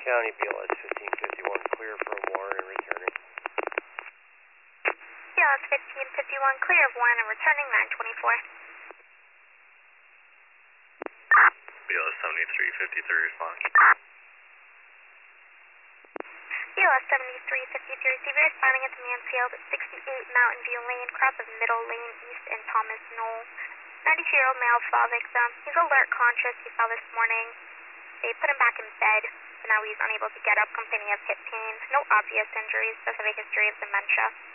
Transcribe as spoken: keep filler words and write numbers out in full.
County, B L S fifteen fifty-one, clear from Warren and returning. B L S fifteen fifty-one, clear of Warren and returning, nine twenty-four. B L S seventy-three fifty-three, respond. B L S seventy-three fifty-three, C V responding at the Mansfield, sixty-eight Mountain View Lane, cross of Middle Lane East and Thomas Knoll. ninety-two-year-old male fall victim. He's alert conscious, we saw this morning. They put him back in bed, but now he's unable to get up, complaining of hip pain. No obvious injuries, does have a history of dementia.